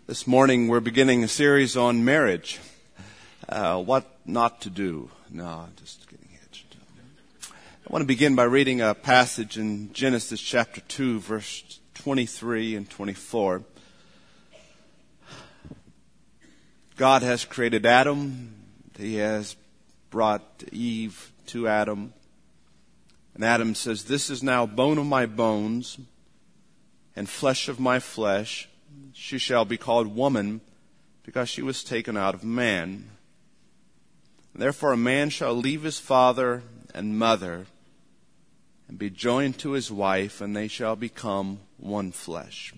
This morning we're beginning a series on marriage. What not to do. No, just getting hitched. I want to begin by reading a passage in Genesis chapter 2, verse 23 and 24. God has created Adam. He has brought Eve to Adam. And Adam says, "This is now bone of my bones and flesh of my flesh. She shall be called woman, because she was taken out of man. Therefore a man shall leave his father and mother and be joined to his wife, and they shall become one flesh."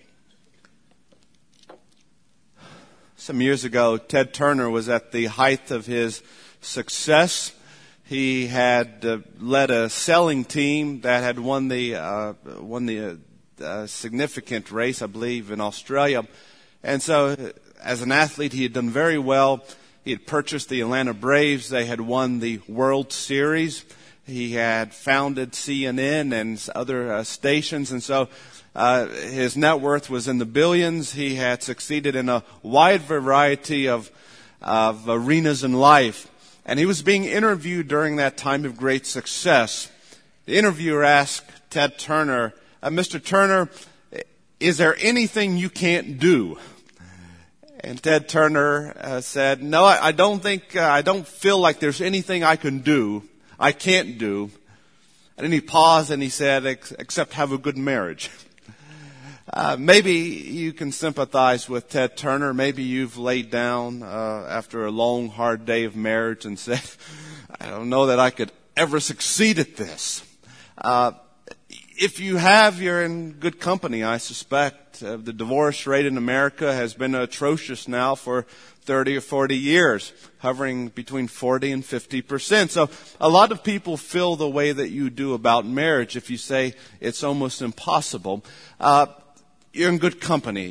Some years ago, Ted Turner was at the height of his success. He had led a selling team that had won the significant race, I believe, in Australia. And so, as an athlete, he had done very well. He had purchased the Atlanta Braves. They had won the World Series. He had founded CNN and other stations. And so, his net worth was in the billions. He had succeeded in a wide variety of arenas in life. And he was being interviewed during that time of great success. The interviewer asked Ted Turner, "Mr. Turner, is there anything you can't do?" And Ted Turner said, "No, I don't feel like there's anything I can't do. And then he paused and he said, "Except have a good marriage." Maybe you can sympathize with Ted Turner. Maybe you've laid down after a long, hard day of marriage and said, "I don't know that I could ever succeed at this." If you have, you're in good company, I suspect. The divorce rate in America has been atrocious now for 30 or 40 years, hovering between 40 and 50%. So a lot of people feel the way that you do about marriage if you say it's almost impossible. You're in good company.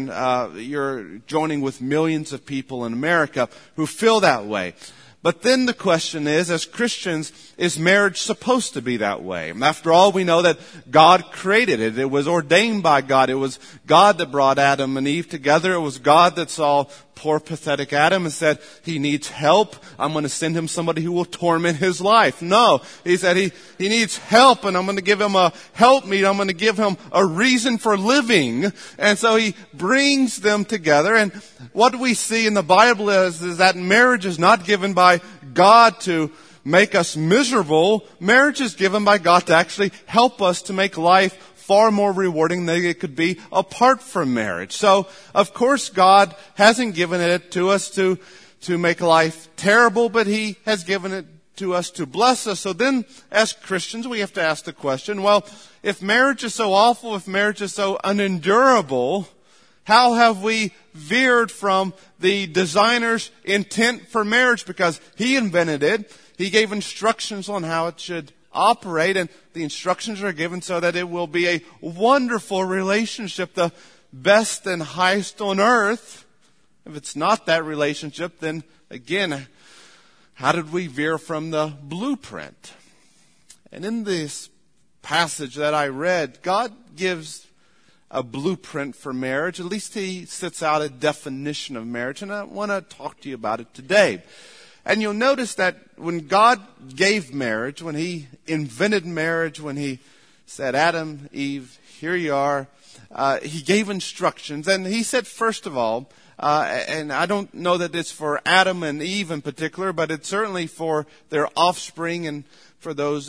You're joining with millions of people in America who feel that way. But then the question is, as Christians, is marriage supposed to be that way? After all, we know that God created it. It was ordained by God. It was God that brought Adam and Eve together. It was God that saw poor, pathetic Adam and said, "He needs help. I'm going to send him somebody who will torment his life." No, he said he needs help, and I'm going to give him a helpmeet. I'm going to give him a reason for living. And so he brings them together. And what we see in the Bible is that marriage is not given by God to make us miserable. Marriage is given by God to actually help us to make life far more rewarding than it could be apart from marriage. So, of course, God hasn't given it to us to make life terrible, but He has given it to us to bless us. So then, as Christians, we have to ask the question, well, if marriage is so awful, if marriage is so unendurable, how have we veered from the designer's intent for marriage? Because He invented it. He gave instructions on how it should operate, and the instructions are given so that it will be a wonderful relationship, the best and highest on earth. If it's not that relationship, then again, how did we veer from the blueprint? And in this passage that I read, God gives a blueprint for marriage. At least He sets out a definition of marriage, and I want to talk to you about it today. And you'll notice that when God gave marriage, when He invented marriage, when He said, "Adam, Eve, here you are," He gave instructions. And He said, first of all, and I don't know that it's for Adam and Eve in particular, but it's certainly for their offspring and for those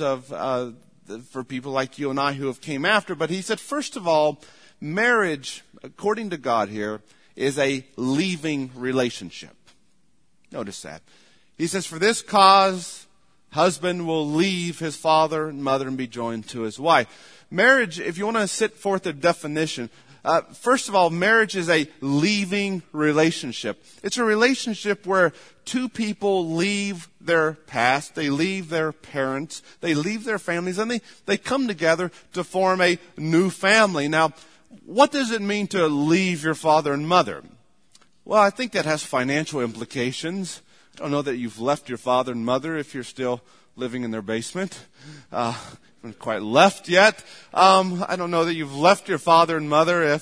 for people like you and I who have came after. But He said, first of all, marriage, according to God here, is a leaving relationship. Notice that. He says, "For this cause, husband will leave his father and mother and be joined to his wife." Marriage, if you want to set forth a definition, first of all, marriage is a leaving relationship. It's a relationship where two people leave their past, they leave their parents, they leave their families, and they come together to form a new family. Now, what does it mean to leave your father and mother? Well, I think that has financial implications. I don't know that you've left your father and mother if you're still living in their basement. Haven't quite left yet. I don't know that you've left your father and mother if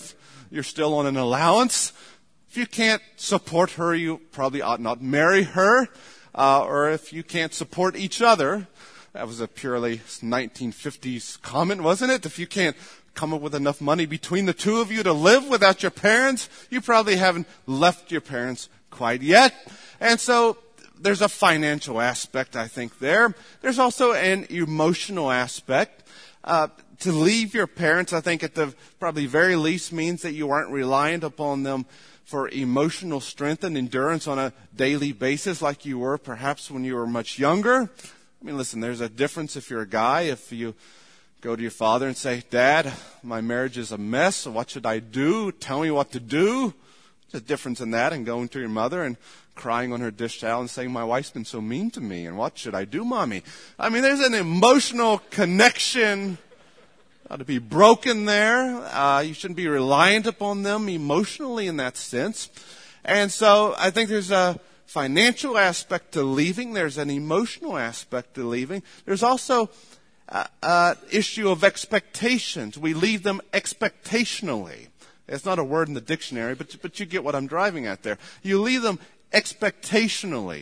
you're still on an allowance. If you can't support her, you probably ought not marry her. Or if you can't support each other, that was a purely 1950s comment, wasn't it? If you can't come up with enough money between the two of you to live without your parents, you probably haven't left your parents quite yet. And so there's a financial aspect, I think, there. There's also an emotional aspect. To leave your parents, I think, at the probably very least means that you aren't reliant upon them for emotional strength and endurance on a daily basis like you were perhaps when you were much younger. I mean, listen, there's a difference if you're a guy. If you go to your father and say, Dad, my marriage is a mess, so what should I do? Tell me what to do. There's a difference in that and going to your mother and crying on her dish towel and saying, my wife's been so mean to me, and what should I do, Mommy? I mean, there's an emotional connection to be broken there. You shouldn't be reliant upon them emotionally in that sense. And so I think there's a financial aspect to leaving. There's an emotional aspect to leaving. There's also an issue of expectations. We leave them expectationally. It's not a word in the dictionary, but you get what I'm driving at there. You leave them expectationally.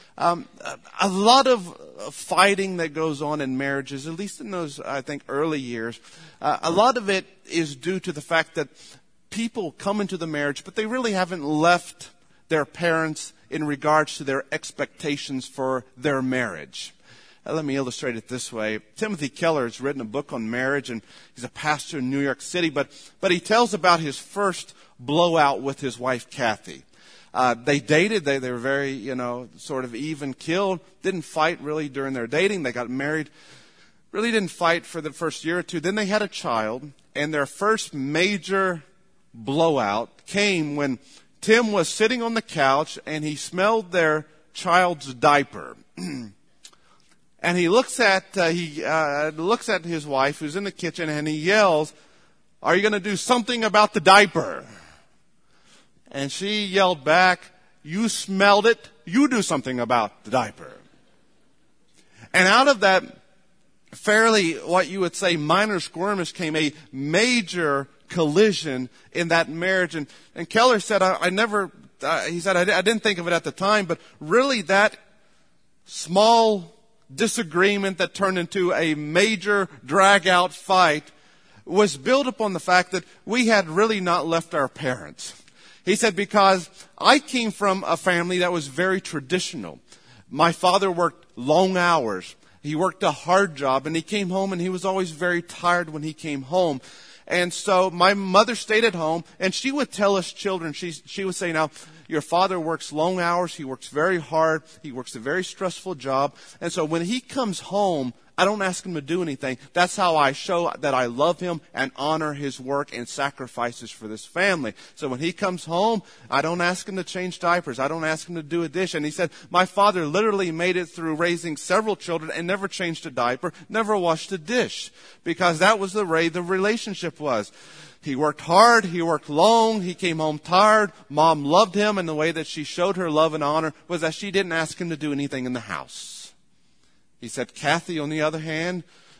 A lot of fighting that goes on in marriages, at least in those, I think, early years, a lot of it is due to the fact that people come into the marriage, but they really haven't left their parents in regards to their expectations for their marriage. Let me illustrate it this way. Timothy Keller has written a book on marriage, and he's a pastor in New York City, but he tells about his first blowout with his wife, Kathy. They dated. They were very, sort of even killed. Didn't fight really during their dating. They got married. Really didn't fight for the first year or two. Then they had a child, and their first major blowout came when Tim was sitting on the couch and he smelled their child's diaper. And he looks at his wife who's in the kitchen and he yells, "Are you going to do something about the diaper?" And she yelled back, "You smelled it. You do something about the diaper." And out of that fairly, what you would say, minor skirmish came a major collision in that marriage. And Keller said, I didn't think of it at the time, but really that small disagreement that turned into a major drag-out fight was built upon the fact that we had really not left our parents. He said, because I came from a family that was very traditional. My father worked long hours. He worked a hard job, and he came home, and he was always very tired when he came home. And so my mother stayed at home, and she would tell us children, she would say, now, your father works long hours, he works very hard, he works a very stressful job, and so when he comes home, I don't ask him to do anything. That's how I show that I love him and honor his work and sacrifices for this family. So when he comes home, I don't ask him to change diapers. I don't ask him to do a dish. And he said, my father literally made it through raising several children and never changed a diaper, never washed a dish, because that was the way the relationship was. He worked hard, he worked long, he came home tired. Mom loved him, and the way that she showed her love and honor was that she didn't ask him to do anything in the house. He said, Kathy, on the other hand,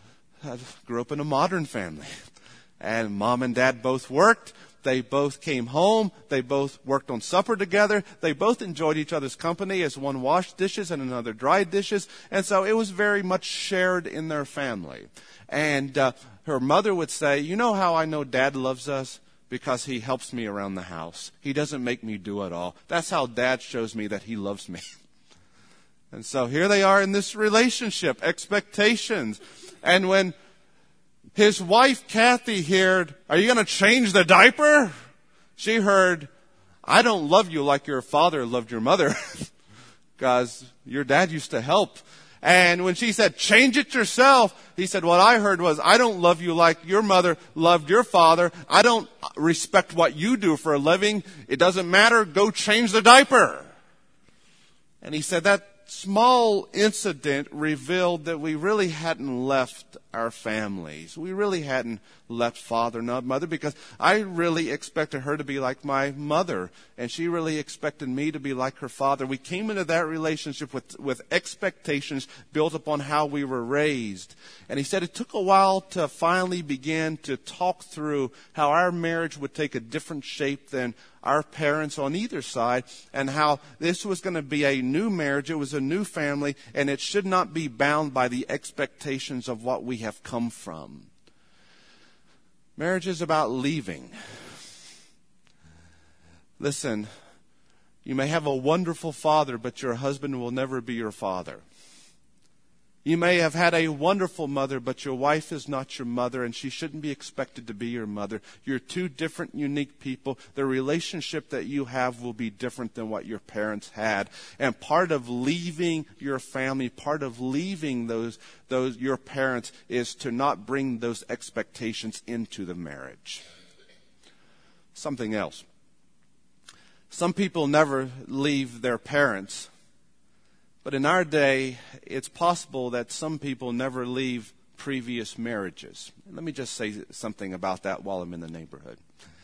grew up in a modern family. And Mom and Dad both worked. They both came home. They both worked on supper together. They both enjoyed each other's company as one washed dishes and another dried dishes. And so it was very much shared in their family. And her mother would say, you know how I know Dad loves us? Because he helps me around the house. He doesn't make me do it all. That's how Dad shows me that he loves me. And so here they are in this relationship, expectations. And when his wife, Kathy, heard, are you going to change the diaper? She heard, I don't love you like your father loved your mother, because your dad used to help. And when she said, change it yourself, he said, what I heard was, I don't love you like your mother loved your father. I don't respect what you do for a living. It doesn't matter. Go change the diaper. And he said, that small incident revealed that we really hadn't left our families. We really hadn't left father and mother, because I really expected her to be like my mother, and she really expected me to be like her father. We came into that relationship with expectations built upon how we were raised. And he said it took a while to finally begin to talk through how our marriage would take a different shape than our parents on either side, and how this was going to be a new marriage. It was a new family, and it should not be bound by the expectations of what we have come from. Marriage is about leaving. Listen, you may have a wonderful father, but your husband will never be your father. You may have had a wonderful mother, but your wife is not your mother, and she shouldn't be expected to be your mother. You're two different, unique people. The relationship that you have will be different than what your parents had. And part of leaving your family, part of leaving those your parents, is to not bring those expectations into the marriage. Something else. Some people never leave their parents. But in our day, it's possible that some people never leave previous marriages. Let me just say something about that while I'm in the neighborhood.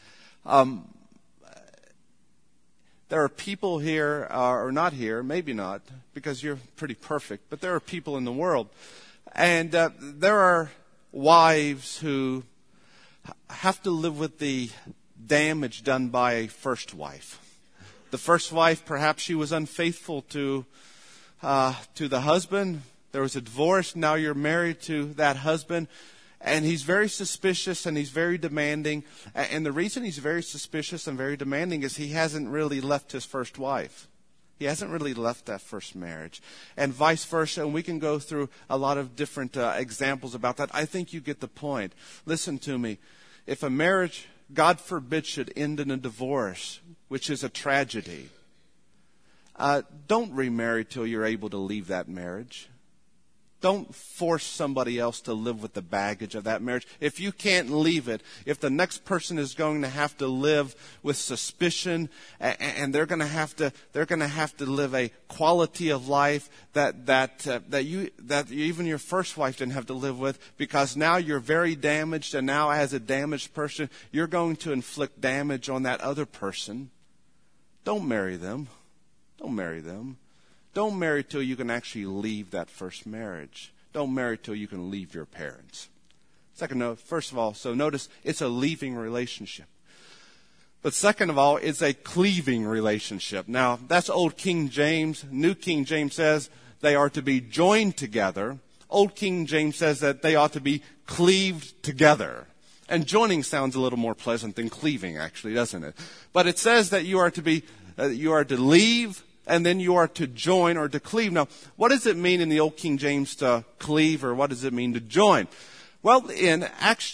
There are people here, or not here, maybe not, because you're pretty perfect, but there are people in the world. And there are wives who have to live with the damage done by a first wife. The first wife, perhaps she was unfaithful to the husband. There was a divorce. Now you're married to that husband. And he's very suspicious and he's very demanding. And the reason he's very suspicious and very demanding is he hasn't really left his first wife. He hasn't really left that first marriage. And vice versa. And we can go through a lot of different examples about that. I think you get the point. Listen to me. If a marriage, God forbid, should end in a divorce, which is a tragedy, don't remarry till you're able to leave that marriage. Don't force somebody else to live with the baggage of that marriage. If you can't leave it, if the next person is going to have to live with suspicion, and they're going to have to live a quality of life that even your first wife didn't have to live with, because now you're very damaged, and now as a damaged person, you're going to inflict damage on that other person. Don't marry them. Don't marry them. Don't marry till you can actually leave that first marriage. Don't marry till you can leave your parents. Second note, first of all, so notice it's a leaving relationship. But second of all, it's a cleaving relationship. Now, that's Old King James. New King James says they are to be joined together. Old King James says that they ought to be cleaved together. And joining sounds a little more pleasant than cleaving, actually, doesn't it? But it says that you are to leave, and then you are to join or to cleave. Now, what does it mean in the Old King James to cleave, or what does it mean to join? Well, in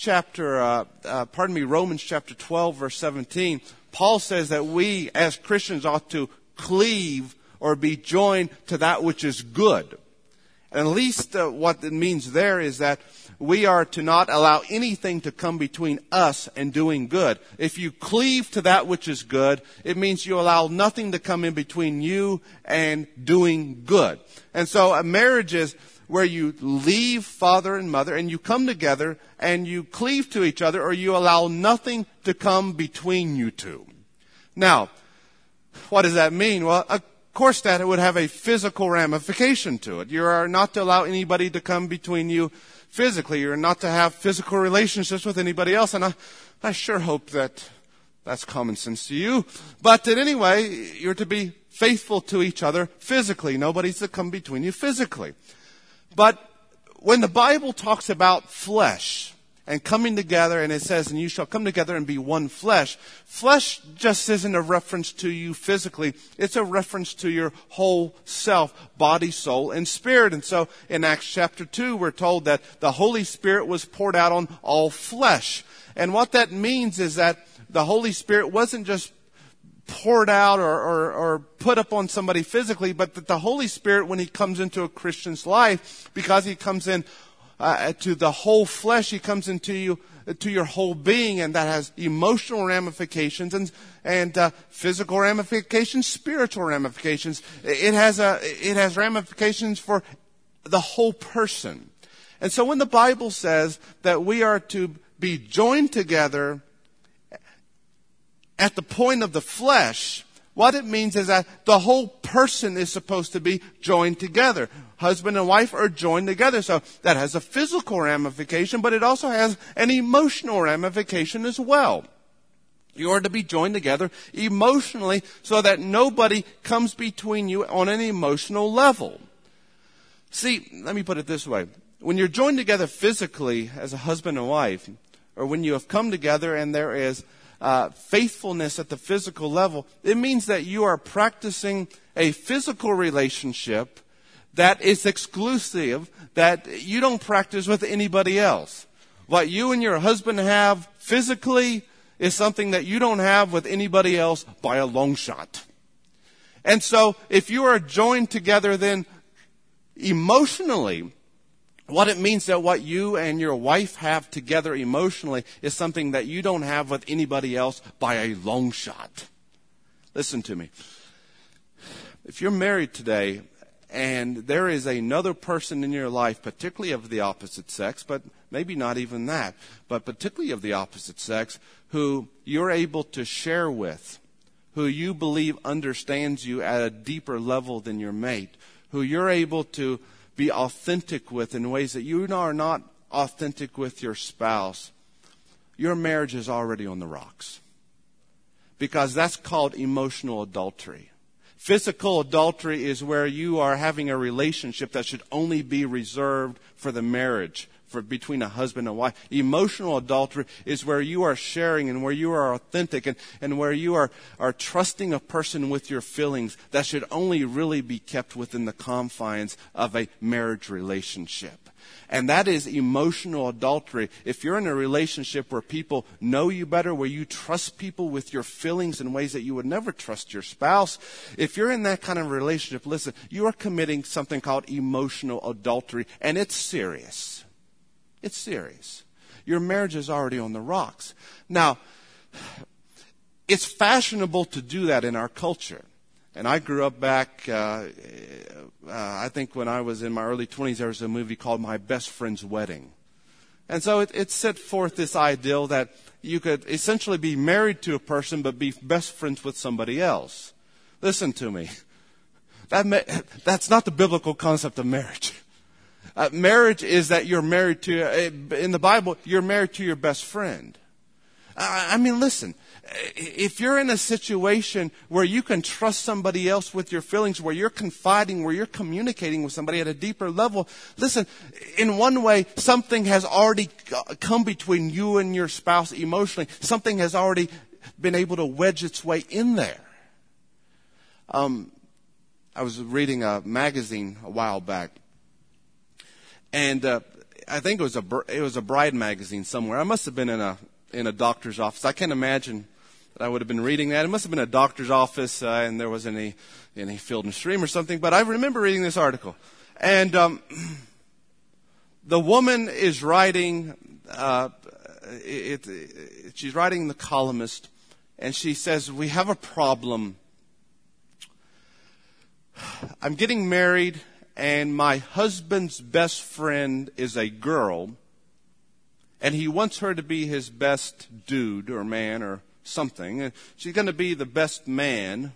Romans chapter 12, verse 17, Paul says that we as Christians ought to cleave or be joined to that which is good. And at least what it means there is that we are to not allow anything to come between us and doing good. If you cleave to that which is good, it means you allow nothing to come in between you and doing good. And so a marriage is where you leave father and mother and you come together and you cleave to each other, or you allow nothing to come between you two. Now, what does that mean? Well, of course that it would have a physical ramification to it. You are not to allow anybody to come between you physically. You're not to have physical relationships with anybody else. And I sure hope that that's common sense to you. But anyway, you're to be faithful to each other physically. Nobody's to come between you physically. But when the Bible talks about flesh and coming together, and it says, and you shall come together and be one flesh, flesh just isn't a reference to you physically. It's a reference to your whole self, body, soul, and spirit. And so in Acts chapter 2, we're told that the Holy Spirit was poured out on all flesh. And what that means is that the Holy Spirit wasn't just poured out or put up on somebody physically, but that the Holy Spirit, when He comes into a Christian's life, because He comes in to the whole flesh. He comes into you, to your whole being, and that has emotional ramifications and physical ramifications, spiritual ramifications. It has ramifications for the whole person. And so when the Bible says that we are to be joined together at the point of the flesh, what it means is that the whole person is supposed to be joined together. Husband and wife are joined together. So that has a physical ramification, but it also has an emotional ramification as well. You are to be joined together emotionally so that nobody comes between you on an emotional level. See, let me put it this way. When you're joined together physically as a husband and wife, or when you have come together and there is faithfulness at the physical level, it means that you are practicing a physical relationship that is exclusive, that you don't practice with anybody else. What you and your husband have physically is something that you don't have with anybody else by a long shot. And so if you are joined together then emotionally, what it means that what you and your wife have together emotionally is something that you don't have with anybody else by a long shot. Listen to me. If you're married today and there is another person in your life, particularly of the opposite sex, but maybe not even that, but particularly of the opposite sex, who you're able to share with, who you believe understands you at a deeper level than your mate, who you're able to be authentic with in ways that you are not authentic with your spouse, your marriage is already on the rocks. Because that's called emotional adultery. Physical adultery is where you are having a relationship that should only be reserved for the marriage, for between a husband and wife. Emotional adultery is where you are sharing and where you are authentic and where you are trusting a person with your feelings that should only really be kept within the confines of a marriage relationship. And that is emotional adultery. If you're in a relationship where people know you better, where you trust people with your feelings in ways that you would never trust your spouse, if you're in that kind of relationship, listen, you are committing something called emotional adultery, and it's serious. It's serious. Your marriage is already on the rocks. Now, it's fashionable to do that in our culture. And I grew up back, I think when I was in my early 20s, there was a movie called My Best Friend's Wedding. And so it set forth this ideal that you could essentially be married to a person but be best friends with somebody else. Listen to me. That's not the biblical concept of marriage. Marriage is that you're married to, in the Bible, you're married to your best friend. I mean, listen, if you're in a situation where you can trust somebody else with your feelings, where you're confiding, where you're communicating with somebody at a deeper level, listen, in one way, something has already come between you and your spouse emotionally. Something has already been able to wedge its way in there. I was reading a magazine a while back, and I think it was a bride magazine somewhere. I must have been in a doctor's office. I can't imagine that I would have been reading that. It must have been a doctor's office, and there was any Field and Stream or something. But I remember reading this article, and the woman is writing. She's writing the columnist, and she says, "We have a problem. I'm getting married, and my husband's best friend is a girl, and he wants her to be his best dude or man or something. And she's going to be the best man.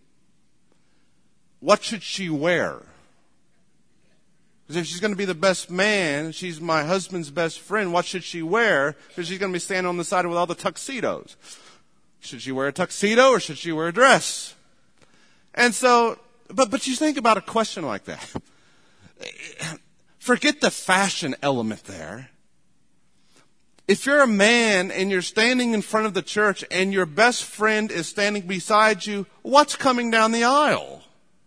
What should she wear? Because if she's going to be the best man, she's my husband's best friend, what should she wear? Because she's going to be standing on the side with all the tuxedos. Should she wear a tuxedo or should she wear a dress?" And so, but you think about a question like that. Forget the fashion element there. If you're a man and you're standing in front of the church and your best friend is standing beside you, what's coming down the aisle?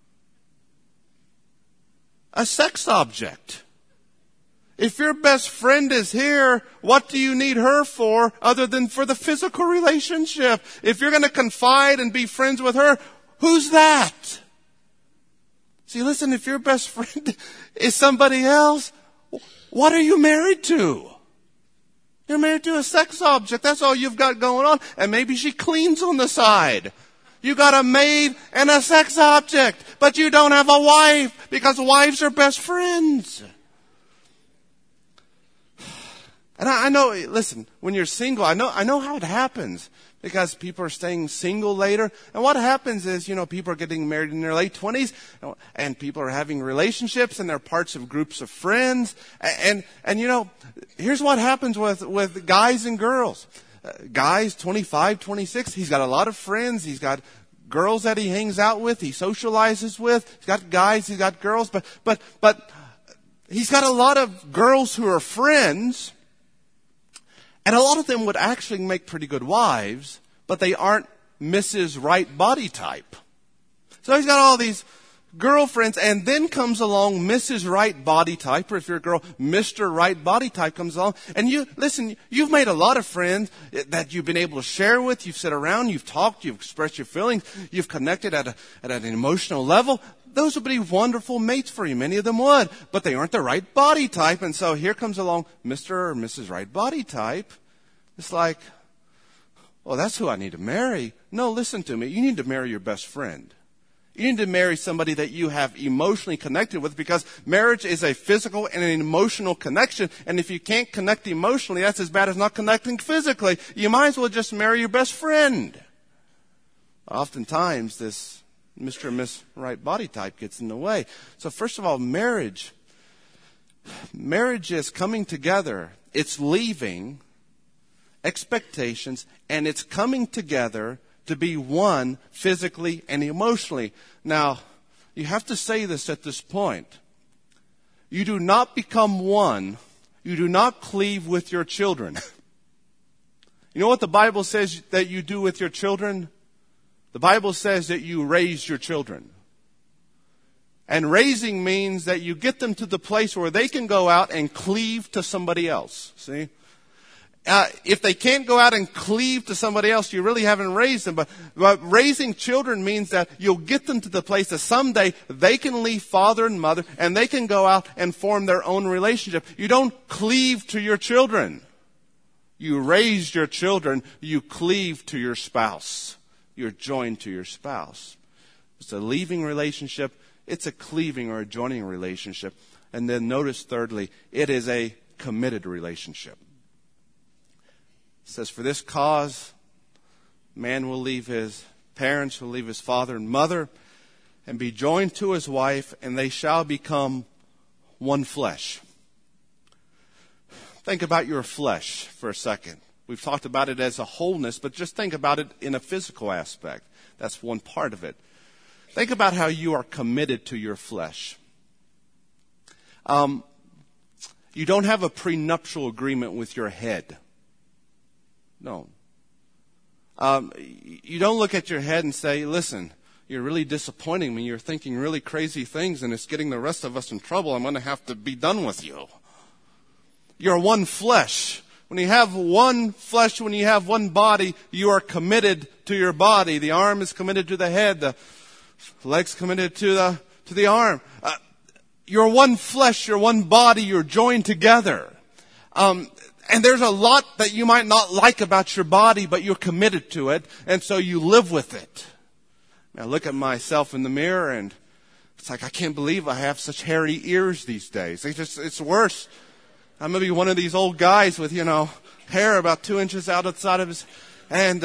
A sex object. If your best friend is here, what do you need her for other than for the physical relationship? If you're going to confide and be friends with her, who's that? See, listen, if your best friend is somebody else, What are you married to? You're married to a sex object. That's all you've got going on. And maybe she cleans on the side. You got a maid and a sex object, but you don't have a wife because wives are best friends. And I know, listen, when you're single, I know how it happens because people are staying single later. And what happens is, people are getting married in their late 20s and people are having relationships and they're parts of groups of friends. And here's what happens with guys and girls. Guys, 25, 26, he's got a lot of friends. He's got girls that he hangs out with, he socializes with. He's got guys, he's got girls, but he's got a lot of girls who are friends. And a lot of them would actually make pretty good wives, but they aren't Mrs. Right body type. So he's got all these girlfriends, and then comes along Mrs. Right body type, or if you're a girl, Mr. Right body type comes along. And you've made a lot of friends that you've been able to share with. You've sat around, you've talked, you've expressed your feelings, you've connected at an emotional level. Those would be wonderful mates for you. Many of them would, but they aren't the right body type. And so here comes along Mr. or Mrs. Right body type. It's like, well, that's who I need to marry. No, listen to me. You need to marry your best friend. You need to marry somebody that you have emotionally connected with, because marriage is a physical and an emotional connection. And if you can't connect emotionally, that's as bad as not connecting physically. You might as well just marry your best friend. Oftentimes, this Mr. and Miss Right body type gets in the way. So first of all, marriage is coming together. It's leaving expectations, and it's coming together to be one physically and emotionally. Now, you have to say this at this point. You do not become one. You do not cleave with your children. You know what the Bible says that you do with your children? The Bible says that you raise your children. And raising means that you get them to the place where they can go out and cleave to somebody else. See? If they can't go out and cleave to somebody else, you really haven't raised them. But raising children means that you'll get them to the place that someday they can leave father and mother and they can go out and form their own relationship. You don't cleave to your children. You raise your children. You cleave to your spouse. You're joined to your spouse. It's a leaving relationship. It's a cleaving or a joining relationship. And then notice thirdly, it is a committed relationship. It says, for this cause, man will leave his parents, will leave his father and mother, and be joined to his wife, and they shall become one flesh. Think about your flesh for a second. We've talked about it as a wholeness, but just think about it in a physical aspect. That's one part of it. Think about how you are committed to your flesh. You don't have a prenuptial agreement with your head. No. You don't look at your head and say, listen, you're really disappointing me. You're thinking really crazy things and it's getting the rest of us in trouble. I'm going to have to be done with you. You're one flesh. When you have one flesh, when you have one body, you are committed to your body. The arm is committed to the head. The leg's committed to the arm. You're one flesh. You're one body. You're joined together. And there's a lot that you might not like about your body, but you're committed to it, and so you live with it. I look at myself in the mirror, and it's like, I can't believe I have such hairy ears these days. It's worse. I'm going to be one of these old guys with, hair about 2 inches outside of his, and,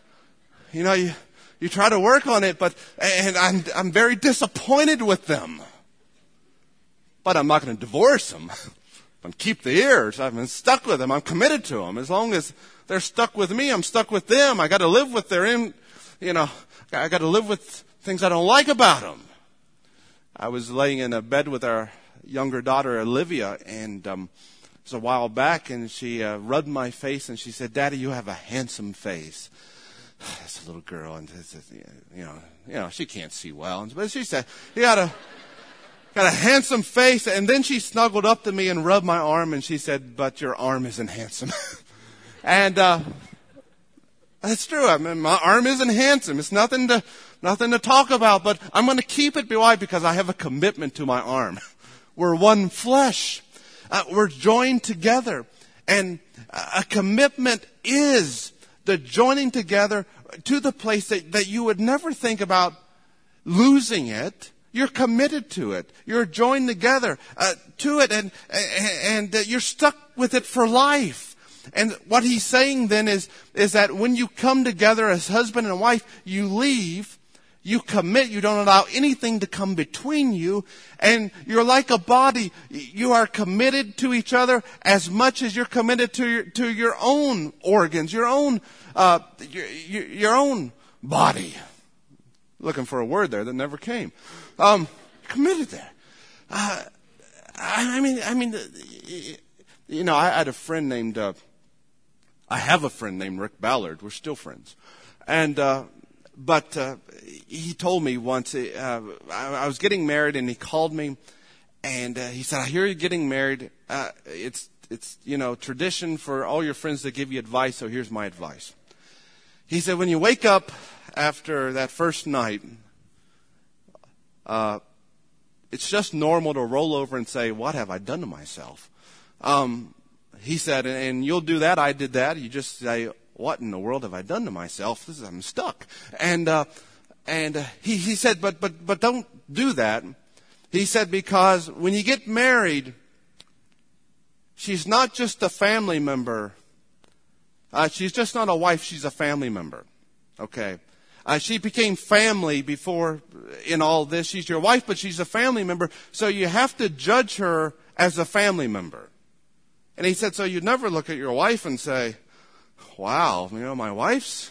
you try to work on it, and I'm very disappointed with them. But I'm not going to divorce them. I'm keep the ears. I've been stuck with them. I'm committed to them. As long as they're stuck with me, I'm stuck with them. I got to live with I got to live with things I don't like about them. I was laying in a bed with our younger daughter, Olivia, and it was a while back, and she rubbed my face, and she said, Daddy, you have a handsome face. It's a little girl, and she can't see well. But she said, you got a handsome face. And then she snuggled up to me and rubbed my arm, and she said, but your arm isn't handsome. And that's true. I mean, my arm isn't handsome. It's nothing to talk about, but I'm going to keep it. Why? Because I have a commitment to my arm. We're one flesh. We're joined together. And a commitment is the joining together to the place that you would never think about losing it. You're committed to it. You're joined together to it, and you're stuck with it for life. And what he's saying then is that when you come together as husband and wife, you leave, you commit, you don't allow anything to come between you, and you're like a body. You are committed to each other as much as you're committed to your own organs, your own body. Looking for a word there that never came. Committed there. I had a friend named, I have a friend named Rick Ballard. We're still friends. And, but he told me once, I was getting married and he called me and he said, I hear you're getting married. It's tradition for all your friends to give you advice. So here's my advice. He said, when you wake up after that first night, it's just normal to roll over and say, what have I done to myself? He said, and you'll do that. I did that. You just say, what in the world have I done to myself? I'm stuck. And he said, but don't do that. He said, because when you get married, she's not just a family member. She's just not a wife. She's a family member. Okay. She became family before in all this. She's your wife, but she's a family member. So you have to judge her as a family member. And he said, so you never look at your wife and say, wow, my wife's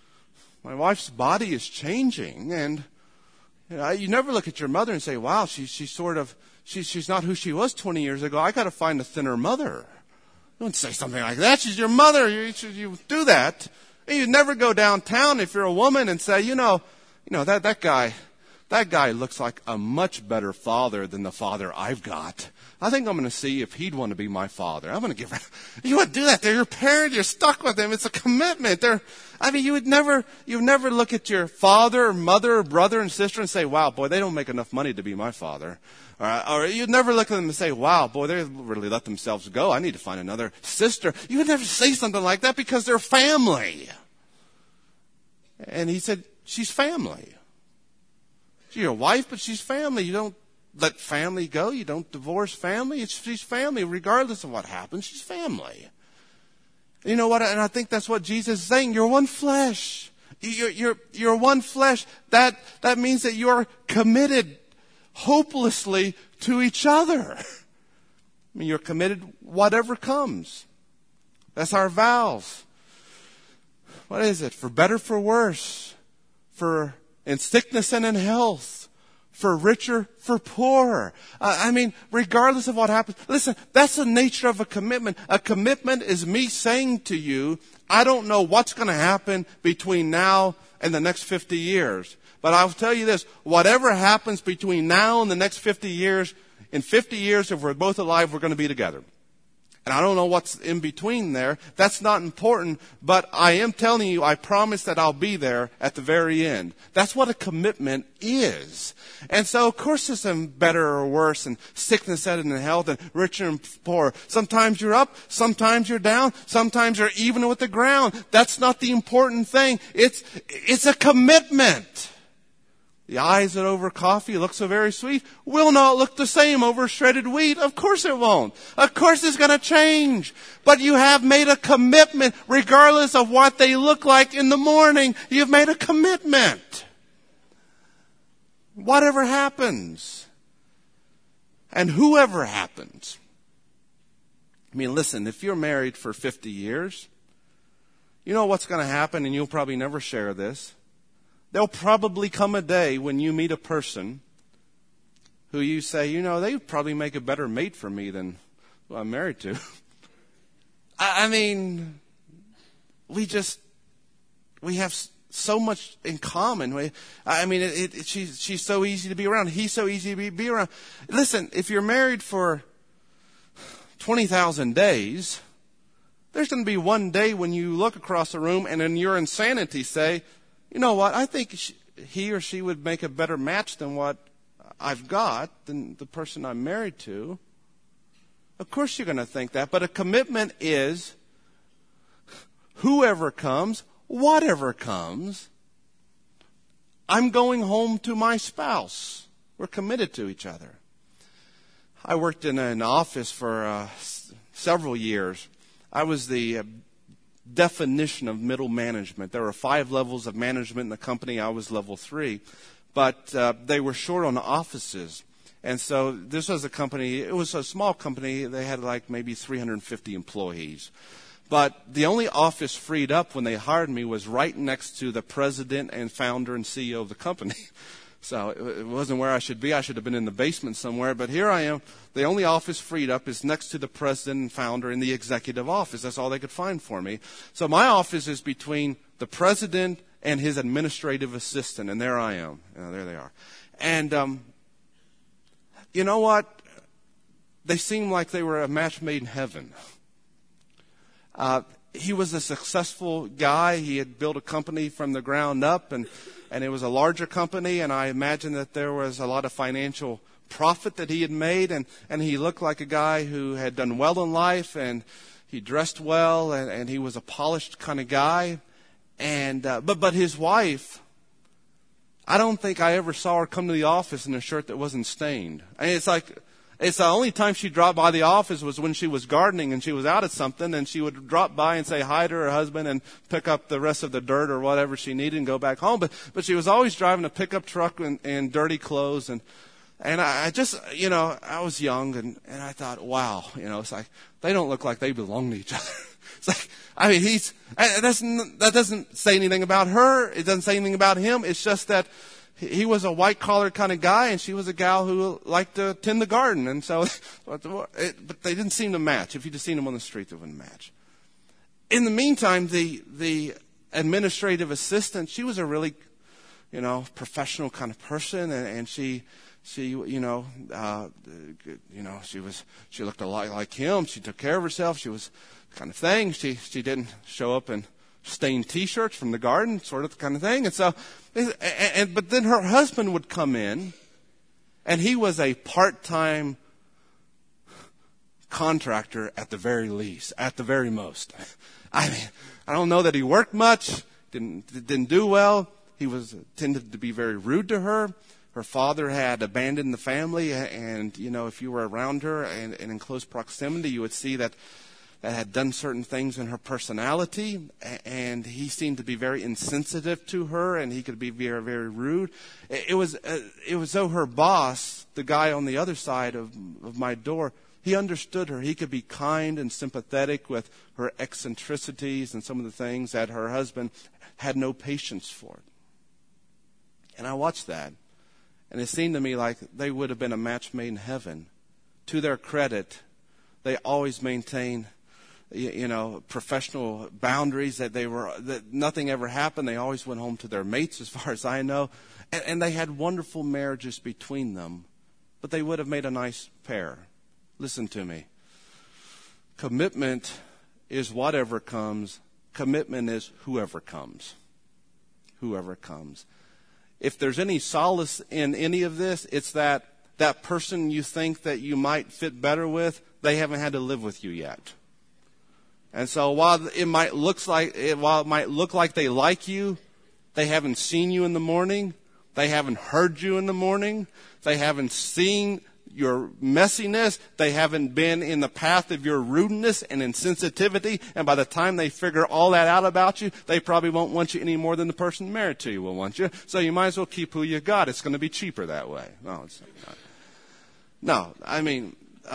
body is changing. And you never look at your mother and say, wow, she's not who she was 20 years ago. I got to find a thinner mother. Don't say something like that. She's your mother. You do that. You never go downtown if you're a woman and say, that guy looks like a much better father than the father I've got. I think I'm going to see if he'd want to be my father. I'm going to give her. You wouldn't do that. They're your parent. You're stuck with them. It's a commitment. You would never look at your father or mother or brother and sister and say, wow, boy, they don't make enough money to be my father. Or you'd never look at them and say, wow, boy, they really let themselves go. I need to find another sister. You would never say something like that because they're family. And he said, she's family. She's your wife, but she's family. You don't let family go. You don't divorce family. She's family. Regardless of what happens, she's family. You know what? And I think that's what Jesus is saying. You're one flesh. You're one flesh. That means that you're committed hopelessly to each other. You're committed whatever comes. That's our vows. What is it? For better, for worse. For in sickness and in health. For richer, for poorer. Regardless of what happens. Listen, that's the nature of a commitment. A commitment is me saying to you, I don't know what's going to happen between now and the next 50 years. But I'll tell you this, whatever happens between now and the next 50 years, in 50 years, if we're both alive, we're going to be together. And I don't know what's in between there. That's not important. But I am telling you, I promise that I'll be there at the very end. That's what a commitment is. And so, of course, there's some better or worse, and sickness and health, and richer and poor. Sometimes you're up, sometimes you're down, sometimes you're even with the ground. That's not the important thing. It's a commitment. The eyes that over coffee look so very sweet will not look the same over shredded wheat. Of course it won't. Of course it's going to change. But you have made a commitment regardless of what they look like in the morning. You've made a commitment. Whatever happens. And whoever happens. Listen, if you're married for 50 years, you know what's going to happen, and you'll probably never share this. There'll probably come a day when you meet a person who you say, they would probably make a better mate for me than who I'm married to. We have so much in common. She's so easy to be around. He's so easy to be around. Listen, if you're married for 20,000 days, there's going to be one day when you look across the room and in your insanity say, you know what? I think he or she would make a better match than what I've got, than the person I'm married to. Of course you're going to think that. But a commitment is whoever comes, whatever comes, I'm going home to my spouse. We're committed to each other. I worked in an office for several years. I was the definition of middle management. There were 5 levels of management in the company. I was level 3. But they were short on offices. And so this was a company, it was a small company. They had like maybe 350 employees. But the only office freed up when they hired me was right next to the president and founder and CEO of the company. So it wasn't where I should be. I should have been in the basement somewhere. But here I am. The only office freed up is next to the president and founder in the executive office. That's all they could find for me. So my office is between the president and his administrative assistant. And there I am. There they are. And you know what? They seemed like they were a match made in heaven. He was a successful guy. He had built a company from the ground up, and it was a larger company, and I imagine that there was a lot of financial profit that he had made, and he looked like a guy who had done well in life, and he dressed well, and he was a polished kind of guy. And but his wife, I don't think I ever saw her come to the office in a shirt that wasn't stained. I mean, it's the only time she dropped by the office was when she was gardening and she was out at something, and she would drop by and say hi to her husband and pick up the rest of the dirt or whatever she needed and go back home. But she was always driving a pickup truck in dirty clothes. And I just, I was young and I thought, wow, it's like they don't look like they belong to each other. It's like, I mean, that doesn't say anything about her. It doesn't say anything about him. It's just that he was a white-collar kind of guy, and she was a gal who liked to tend the garden. And so, but they didn't seem to match. If you just seen them on the street, they wouldn't match. In the meantime, the administrative assistant, she was a really, professional kind of person, and she looked a lot like him. She took care of herself. She was kind of thing. She didn't show up in stained T-shirts from the garden, sort of the kind of thing. And so, but then her husband would come in, and he was a part-time contractor at the very least, at the very most. I mean, I don't know that he worked much, didn't do well. He tended to be very rude to her. Her father had abandoned the family, and if you were around her and in close proximity, you would see that had done certain things in her personality, and he seemed to be very insensitive to her, and he could be very, very rude. It was though her boss, the guy on the other side of my door, he understood her. He could be kind and sympathetic with her eccentricities and some of the things that her husband had no patience for. And I watched that, and it seemed to me like they would have been a match made in heaven. To their credit, they always maintained professional boundaries, that nothing ever happened. They always went home to their mates, as far as I know. And they had wonderful marriages between them. But they would have made a nice pair. Listen to me. Commitment is whatever comes. Commitment is whoever comes. Whoever comes. If there's any solace in any of this, it's that person you think that you might fit better with, they haven't had to live with you yet. And so while it might look like they like you, they haven't seen you in the morning. They haven't heard you in the morning. They haven't seen your messiness. They haven't been in the path of your rudeness and insensitivity. And by the time they figure all that out about you, they probably won't want you any more than the person married to you will want you. So you might as well keep who you got. It's going to be cheaper that way. No, it's not. No, I mean,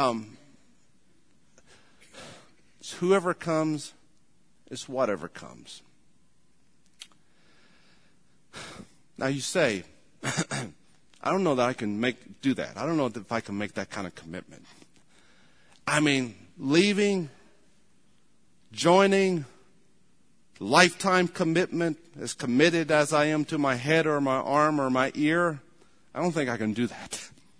whoever comes is whatever comes. Now you say, I don't know that I can do that. I don't know if I can make that kind of commitment. I mean, leaving, joining, lifetime commitment, as committed as I am to my head or my arm or my ear, I don't think I can do that.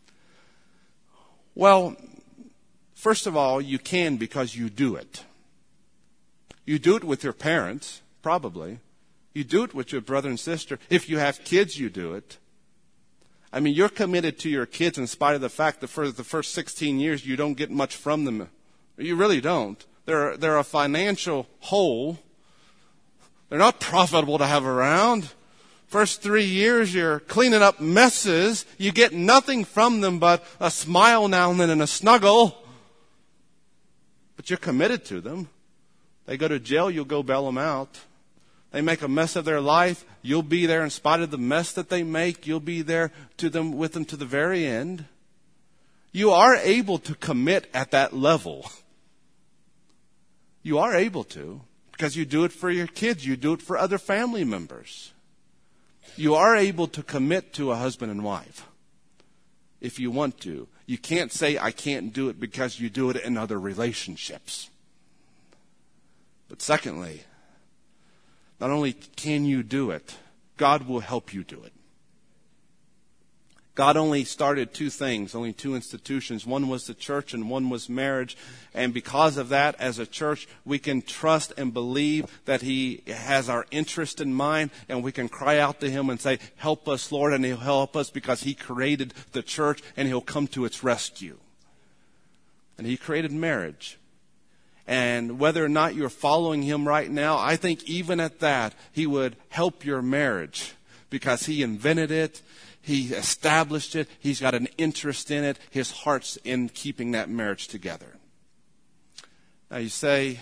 Well, first of all, you can because you do it. You do it with your parents, probably. You do it with your brother and sister. If you have kids, you do it. I mean, you're committed to your kids in spite of the fact that for the first 16 years you don't get much from them You really don't. They're a financial hole. They're not profitable to have around. First 3 years, you're cleaning up messes. You get nothing from them but a smile now and then and a snuggle. But you're committed to them. They go to jail, you'll go bail them out. They make a mess of their life, you'll be there in spite of the mess that they make. You'll be there with them to the very end. You are able to commit at that level. You are able to, because you do it for your kids. You do it for other family members. You are able to commit to a husband and wife if you want to. You can't say, I can't do it, because you do it in other relationships. But secondly, not only can you do it, God will help you do it. God only started two things, only two institutions. One was the church and one was marriage. And because of that, as a church, we can trust and believe that He has our interest in mind, and we can cry out to Him and say, help us, Lord, and He'll help us because He created the church and He'll come to its rescue. And He created marriage. And whether or not you're following Him right now, I think even at that, He would help your marriage because He invented it. He established it. He's got an interest in it. His heart's in keeping that marriage together. Now you say,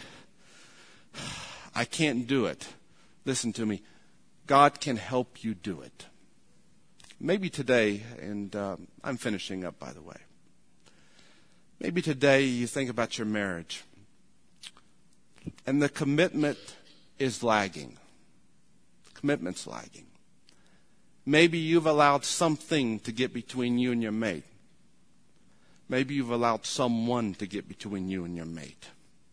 I can't do it. Listen to me. God can help you do it. Maybe today, and I'm finishing up, by the way. Maybe today you think about your marriage, and the commitment is lagging. The commitment's lagging. Maybe you've allowed something to get between you and your mate. Maybe you've allowed someone to get between you and your mate.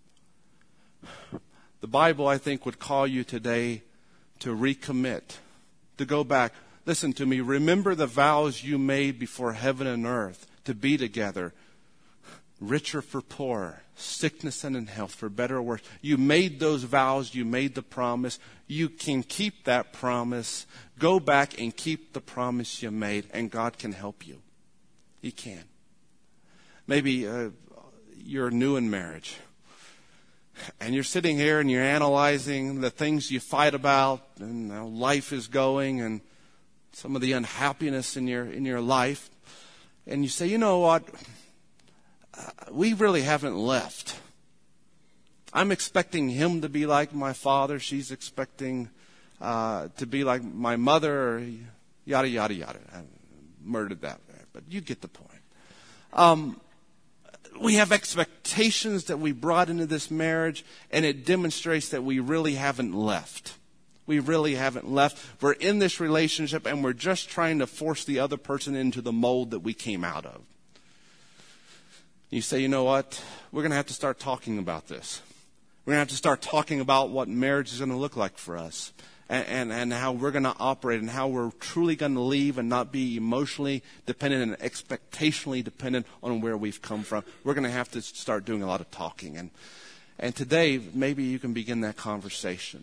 The Bible, I think, would call you today to recommit, to go back. Listen to me. Remember the vows you made before heaven and earth to be together, richer for poorer, sickness and in health, for better or worse. You made those vows. You made the promise. You can keep that promise. Go back and keep the promise you made, and God can help you. He can. Maybe you're new in marriage, and you're sitting here and you're analyzing the things you fight about and how life is going and some of the unhappiness in your life. And you say, you know what? We really haven't left. I'm expecting him to be like my father. She's expecting to be like my mother. Or yada, yada, yada. I murdered that there, but you get the point. We have expectations that we brought into this marriage, and it demonstrates that we really haven't left. We really haven't left. We're in this relationship, and we're just trying to force the other person into the mold that we came out of. You say, you know what? We're going to have to start talking about this. We're going to have to start talking about what marriage is going to look like for us, and how we're going to operate, and how we're truly going to leave and not be emotionally dependent and expectationally dependent on where we've come from. We're going to have to start doing a lot of talking. And today, maybe you can begin that conversation.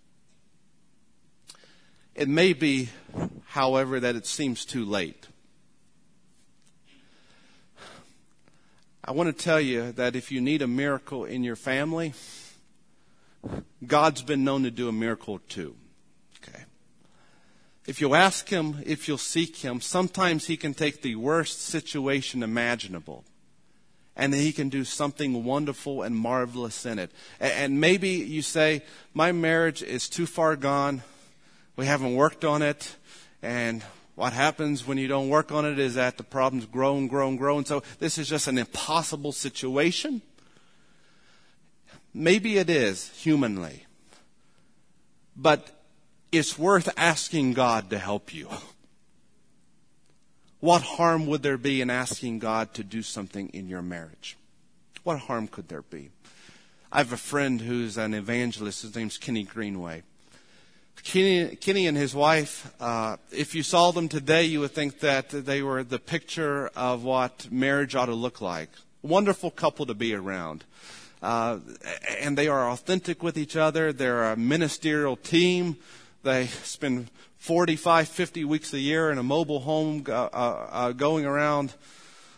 It may be, however, that it seems too late. I want to tell you that if you need a miracle in your family, God's been known to do a miracle too. Okay. If you'll ask Him, if you'll seek Him, sometimes He can take the worst situation imaginable, and He can do something wonderful and marvelous in it. And maybe you say, my marriage is too far gone. We haven't worked on it. And what happens when you don't work on it is that the problems grow and grow and grow. And so this is just an impossible situation. Maybe it is humanly. But it's worth asking God to help you. What harm would there be in asking God to do something in your marriage? What harm could there be? I have a friend who's an evangelist. His name's Kenny Greenway. Kenny and his wife, if you saw them today, you would think that they were the picture of what marriage ought to look like. Wonderful couple to be around. And they are authentic with each other. They're a ministerial team. They spend 45, 50 weeks a year in a mobile home going around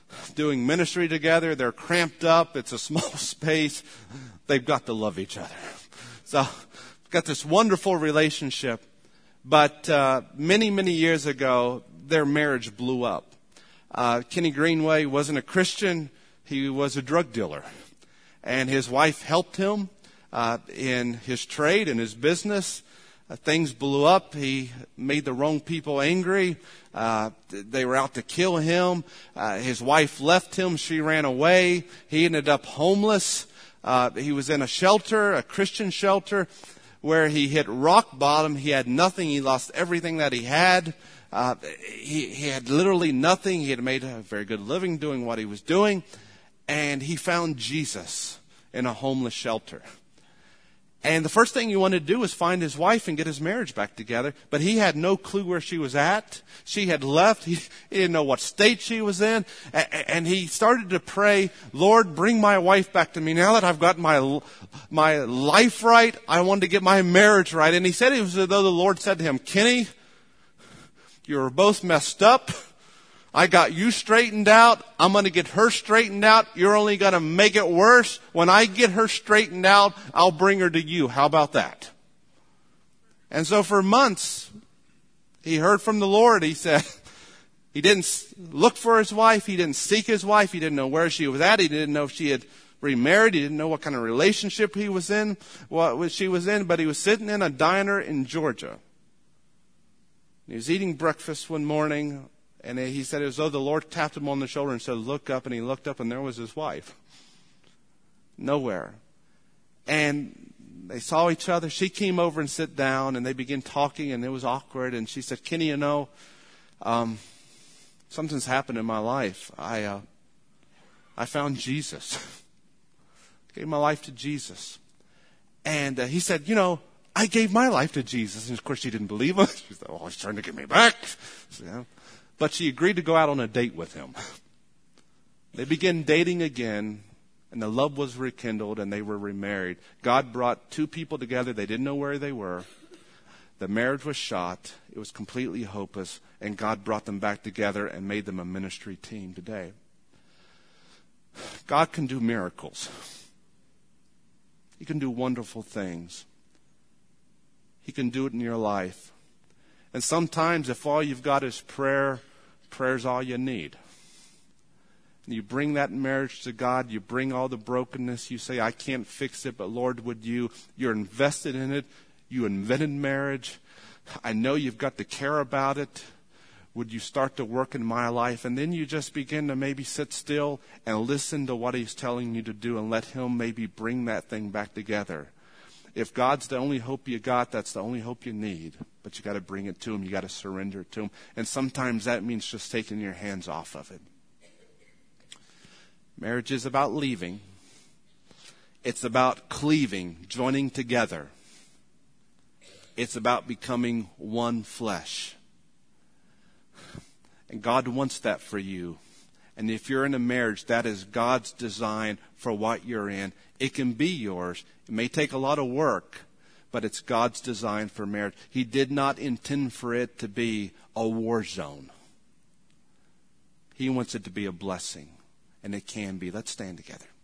doing ministry together. They're cramped up. It's a small space. They've got to love each other. So, got this wonderful relationship. But many, many years ago, their marriage blew up. Kenny Greenway wasn't a Christian. He was a drug dealer. And his wife helped him in his trade and his business. Things blew up. He made the wrong people angry. They were out to kill him. His wife left him. She ran away. He ended up homeless. He was in a shelter, a Christian shelter, where he hit rock bottom. He had nothing. He lost everything that he had. He had literally nothing. He had made a very good living doing what he was doing. And he found Jesus in a homeless shelter. And the first thing he wanted to do was find his wife and get his marriage back together. But he had no clue where she was at. She had left. He didn't know what state she was in. And he started to pray, Lord, bring my wife back to me. Now that I've got my life right, I want to get my marriage right. And he said it was as though the Lord said to him, Kenny, you're both messed up. I got you straightened out. I'm going to get her straightened out. You're only going to make it worse. When I get her straightened out, I'll bring her to you. How about that? And so for months, he heard from the Lord. He said he didn't look for his wife. He didn't seek his wife. He didn't know where she was at. He didn't know if she had remarried. He didn't know what kind of relationship she was in. But he was sitting in a diner in Georgia. He was eating breakfast one morning. And he said it was as though the Lord tapped him on the shoulder and said, look up. And he looked up and there was his wife. Nowhere. And they saw each other. She came over and sat down and they began talking and it was awkward. And she said, Kenny, something's happened in my life. I found Jesus. Gave my life to Jesus. And he said, I gave my life to Jesus. And of course she didn't believe him. She said, he's trying to get me back. So, but she agreed to go out on a date with him. They began dating again, and the love was rekindled, and they were remarried. God brought two people together. They didn't know where they were. The marriage was shot. It was completely hopeless, and God brought them back together and made them a ministry team today. God can do miracles. He can do wonderful things. He can do it in your life. And sometimes if all you've got is prayer's all you need. And you bring that marriage to God, you bring all the brokenness, you say, I can't fix it, but Lord, you're invested in it, you invented marriage, I know you've got to care about it, would you start to work in my life? And then you just begin to maybe sit still and listen to what he's telling you to do and let him maybe bring that thing back together. If God's the only hope you got, that's the only hope you need. But you got to bring it to him. You got to surrender it to him. And sometimes that means just taking your hands off of it. Marriage is about leaving. It's about cleaving, joining together. It's about becoming one flesh. And God wants that for you. And if you're in a marriage, that is God's design for what you're in. It can be yours. It may take a lot of work, but it's God's design for marriage. He did not intend for it to be a war zone. He wants it to be a blessing, and it can be. Let's stand together.